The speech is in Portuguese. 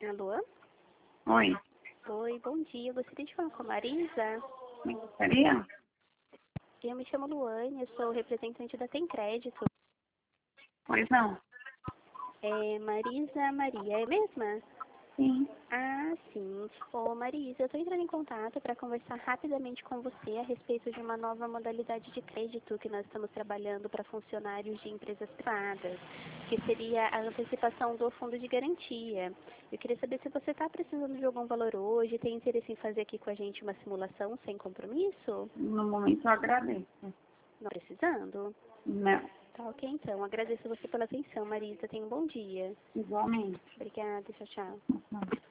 Alô? Oi, Oi, bom dia. Eu gostaria de falar com a Marisa. me gostaria? Eu me chamo Luane, eu sou representante da Tem Crédito. Pois não. É Marisa Maria, é mesma? Sim. Ah, sim. Ô, Marisa, eu estou entrando em contato para conversar rapidamente com você a respeito de uma nova modalidade de crédito que nós estamos trabalhando para funcionários de empresas privadas, que seria a antecipação do fundo de garantia. Eu queria saber se você está precisando de algum valor hoje, tem interesse em fazer aqui com a gente uma simulação sem compromisso? No momento eu agradeço. Não precisando? Não. Tá ok, então. Agradeço você pela atenção, Marisa. Tenha um bom dia. Igualmente. Obrigada. Tchau, tchau. Uhum.